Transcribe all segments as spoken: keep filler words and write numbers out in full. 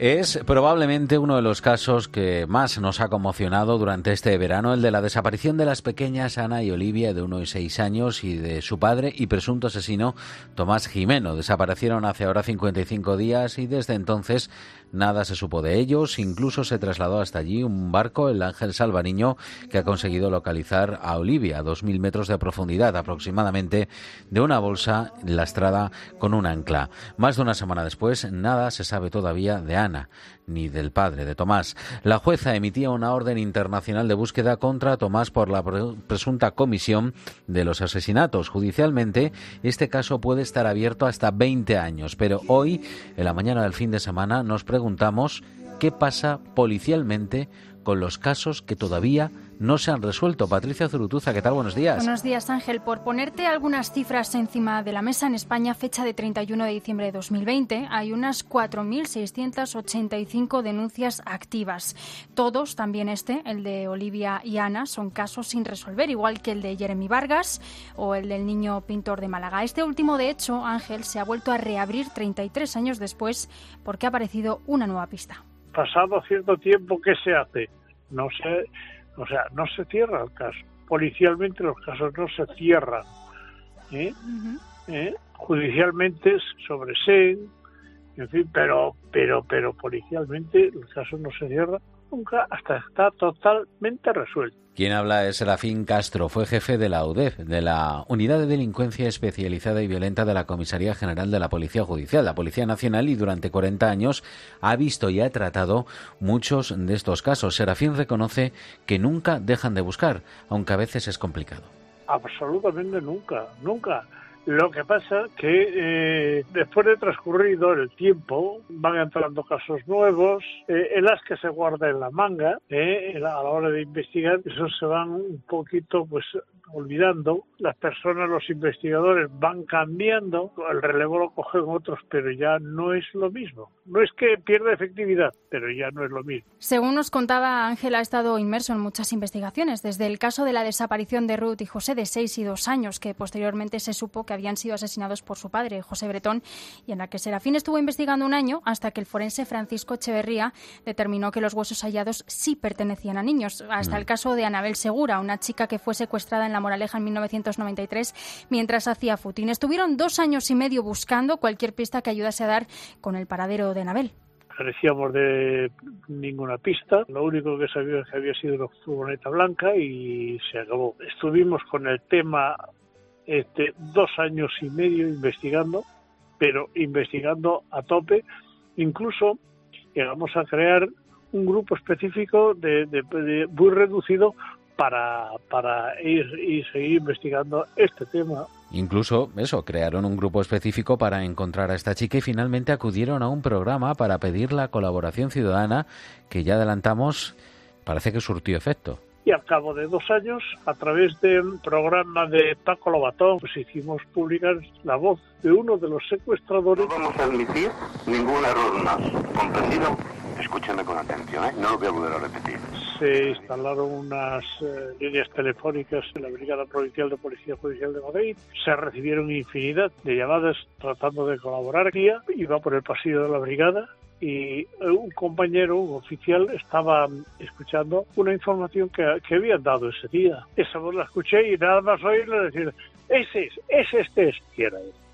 Es probablemente uno de los casos que más nos ha conmocionado durante este verano, el de la desaparición de las pequeñas Ana y Olivia, de uno y seis años, y de su padre y presunto asesino Tomás Jimeno. Desaparecieron hace ahora cincuenta y cinco días y desde entonces nada se supo de ellos. Incluso se trasladó hasta allí un barco, el Ángel Salvariño, que ha conseguido localizar a Olivia a dos mil metros de profundidad aproximadamente de una bolsa lastrada con un ancla. Más de una semana después, nada se sabe todavía de Ana ni del padre de Tomás. La jueza emitía una orden internacional de búsqueda contra Tomás por la presunta comisión de los asesinatos. Judicialmente, este caso puede estar abierto hasta veinte años, pero hoy, en la mañana del fin de semana, nos preguntamos qué pasa policialmente con los casos que todavía no se han resuelto. Patricia Zurutuza, ¿qué tal? Buenos días. Buenos días, Ángel. Por ponerte algunas cifras encima de la mesa, en España, fecha de treinta y uno de diciembre de dos mil veinte, hay unas cuatro mil seiscientas ochenta y cinco denuncias activas. Todos, también este, el de Olivia y Ana, son casos sin resolver, igual que el de Jeremy Vargas o el del niño pintor de Málaga. Este último, de hecho, Ángel, se ha vuelto a reabrir treinta y tres años después porque ha aparecido una nueva pista. Pasado cierto tiempo, ¿qué se hace? No se, o sea, no se cierra el caso. Policialmente los casos no se cierran. ¿eh? Uh-huh. ¿Eh? Judicialmente sobreseen, en fin, pero, pero, pero policialmente el caso no se cierra nunca hasta está totalmente resuelto. Quien habla es Serafín Castro, fue jefe de la U D E F, de la Unidad de Delincuencia Especializada y Violenta de la Comisaría General de la Policía Judicial, la Policía Nacional, y durante cuarenta años ha visto y ha tratado muchos de estos casos. Serafín reconoce que nunca dejan de buscar, aunque a veces es complicado. Absolutamente nunca, nunca. Lo que pasa que eh, después de transcurrido el tiempo van entrando casos nuevos, eh, el as que se guarda en la manga, eh, a la hora de investigar, esos se van un poquito pues olvidando, las personas, los investigadores van cambiando, el relevo lo cogen otros, pero ya no es lo mismo. No es que pierda efectividad, pero ya no es lo mismo. Según nos contaba, Ángel ha estado inmerso en muchas investigaciones, desde el caso de la desaparición de Ruth y José, de seis y dos años, que posteriormente se supo que habían sido asesinados por su padre, José Bretón, y en la que Serafín estuvo investigando un año hasta que el forense Francisco Echeverría determinó que los huesos hallados sí pertenecían a niños. Hasta mm. el caso de Anabel Segura, una chica que fue secuestrada en La Moraleja en mil novecientos noventa y tres mientras hacía footing. Estuvieron dos años y medio buscando cualquier pista que ayudase a dar con el paradero de Anabel. Carecíamos de ninguna pista, lo único que sabía es que había sido una furgoneta blanca y se acabó. Estuvimos con el tema este, dos años y medio investigando, pero investigando a tope. Incluso llegamos a crear un grupo específico de, de, de muy reducido para, para ir y seguir investigando este tema. Incluso, eso, crearon un grupo específico para encontrar a esta chica y finalmente acudieron a un programa para pedir la colaboración ciudadana que ya adelantamos, parece que surtió efecto. Y al cabo de dos años, a través del programa de Paco Lobatón, pues hicimos publicar la voz de uno de los secuestradores. No vamos a admitir ningún error más. ¿Comprendido? Escúchame con atención, ¿eh? No lo voy a volver a repetir. Se instalaron unas eh, líneas telefónicas en la Brigada Provincial de Policía Judicial de Madrid. Se recibieron infinidad de llamadas tratando de colaborar. Iba por el pasillo de la brigada y un compañero, un oficial, estaba escuchando una información que, que habían dado ese día. Esa voz la escuché y nada más oírle decir, ese es, ese este es, y era él.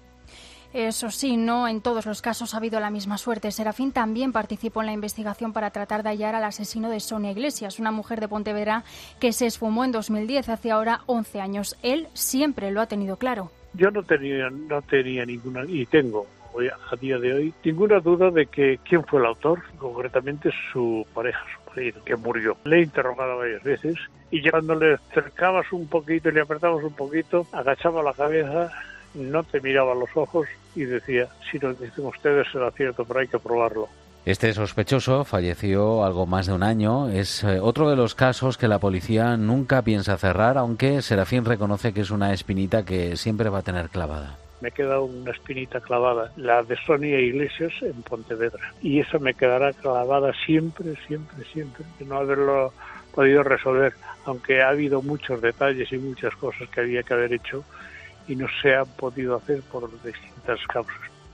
Eso sí, no en todos los casos ha habido la misma suerte. Serafín también participó en la investigación para tratar de hallar al asesino de Sonia Iglesias, una mujer de Pontevedra que se esfumó en dos mil diez, hace ahora once años. Él siempre lo ha tenido claro. Yo no tenía, no tenía ninguna, y tengo hoy, a día de hoy, ninguna duda de que quién fue el autor, concretamente su pareja, su marido, que murió. Le he interrogado varias veces y ya cuando le acercabas un poquito y le apretabas un poquito, agachaba la cabeza, no te miraba a los ojos y decía, si lo que dicen ustedes será cierto, pero hay que probarlo. Este sospechoso falleció algo más de un año. Es eh, otro de los casos que la policía nunca piensa cerrar, aunque Serafín reconoce que es una espinita que siempre va a tener clavada. Me queda una espinita clavada, la de Sonia Iglesias en Pontevedra. Y eso me quedará clavada siempre, siempre, siempre, de no haberlo podido resolver, aunque ha habido muchos detalles y muchas cosas que había que haber hecho y no se han podido hacer por distintas causas.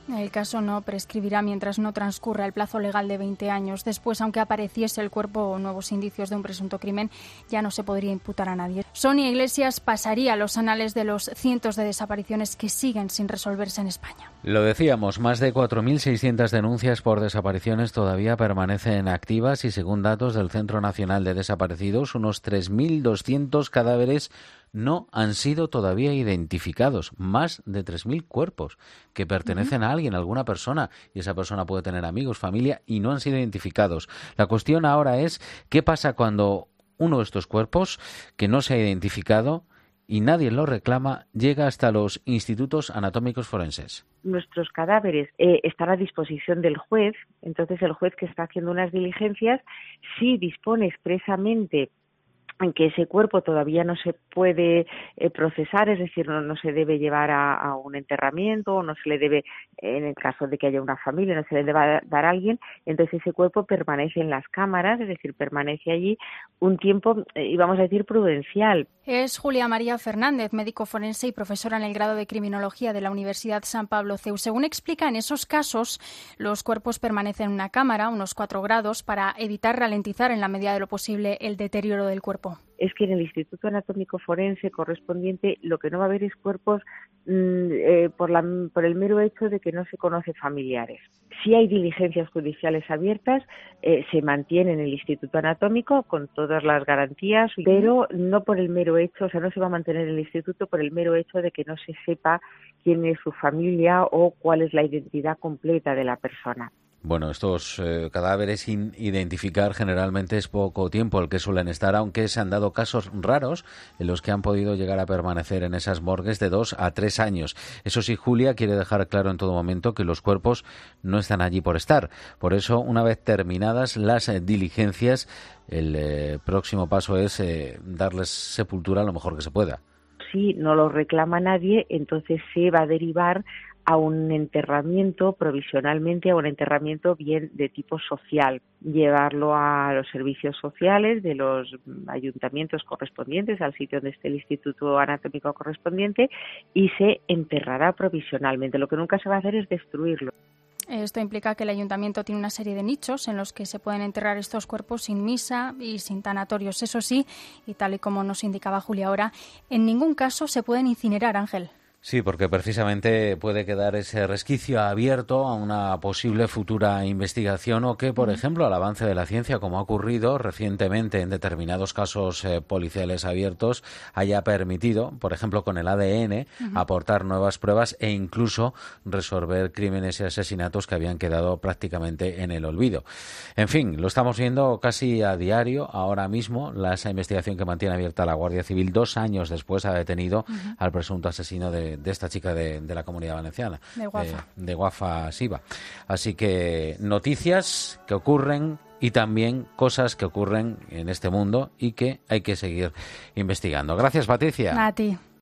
El caso no prescribirá mientras no transcurra el plazo legal de veinte años. Después, aunque apareciese el cuerpo o nuevos indicios de un presunto crimen, ya no se podría imputar a nadie. Sonia Iglesias pasaría a los anales de los cientos de desapariciones que siguen sin resolverse en España. Lo decíamos, más de cuatro mil seiscientas denuncias por desapariciones todavía permanecen activas y, según datos del Centro Nacional de Desaparecidos, unos tres mil doscientos cadáveres no han sido todavía identificados. Más de tres mil cuerpos que pertenecen uh-huh. a alguien, a alguna persona, y esa persona puede tener amigos, familia, y no han sido identificados. La cuestión ahora es, ¿qué pasa cuando uno de estos cuerpos, que no se ha identificado y nadie lo reclama, llega hasta los institutos anatómicos forenses? Nuestros cadáveres eh, están a disposición del juez, entonces el juez, que está haciendo unas diligencias, sí dispone expresamente en que ese cuerpo todavía no se puede eh, procesar, es decir, no, no se debe llevar a, a un enterramiento, o no se le debe, en el caso de que haya una familia, no se le debe dar a alguien, entonces ese cuerpo permanece en las cámaras, es decir, permanece allí un tiempo, eh, y vamos a decir, prudencial. Es Julia María Fernández, médico forense y profesora en el grado de Criminología de la Universidad San Pablo C E U. Según explica, en esos casos los cuerpos permanecen en una cámara, unos cuatro grados, para evitar ralentizar en la medida de lo posible el deterioro del cuerpo. Es que en el Instituto Anatómico Forense correspondiente lo que no va a haber es cuerpos mmm, eh, por, la, por el mero hecho de que no se conocen familiares. Si hay diligencias judiciales abiertas, eh, se mantiene en el Instituto Anatómico con todas las garantías, pero no por el mero hecho, o sea, no se va a mantener en el instituto por el mero hecho de que no se sepa quién es su familia o cuál es la identidad completa de la persona. Bueno, estos eh, cadáveres sin identificar generalmente es poco tiempo el que suelen estar, aunque se han dado casos raros en los que han podido llegar a permanecer en esas morgues de dos a tres años. Eso sí, Julia quiere dejar claro en todo momento que los cuerpos no están allí por estar. Por eso, una vez terminadas las eh, diligencias, el eh, próximo paso es eh, darles sepultura lo mejor que se pueda. Si no lo reclama nadie, entonces se va a derivar a un enterramiento, provisionalmente a un enterramiento bien de tipo social, llevarlo a los servicios sociales de los ayuntamientos correspondientes, al sitio donde esté el Instituto Anatómico correspondiente, y se enterrará provisionalmente. Lo que nunca se va a hacer es destruirlo. Esto implica que el ayuntamiento tiene una serie de nichos en los que se pueden enterrar estos cuerpos sin misa y sin tanatorios. Eso sí, y tal y como nos indicaba Julia ahora, en ningún caso se pueden incinerar, Ángel. Sí, porque precisamente puede quedar ese resquicio abierto a una posible futura investigación o que, por ejemplo, al avance de la ciencia, como ha ocurrido recientemente en determinados casos eh, policiales abiertos, haya permitido, por ejemplo, con el A D N, uh-huh. aportar nuevas pruebas e incluso resolver crímenes y asesinatos que habían quedado prácticamente en el olvido. En fin, lo estamos viendo casi a diario ahora mismo, la, esa investigación que mantiene abierta la Guardia Civil dos años después ha detenido uh-huh. al presunto asesino de de esta chica de, de la Comunidad Valenciana, de Guafa. de, de Guafa Siva. Así que noticias que ocurren y también cosas que ocurren en este mundo y que hay que seguir investigando. Gracias, Patricia. A ti.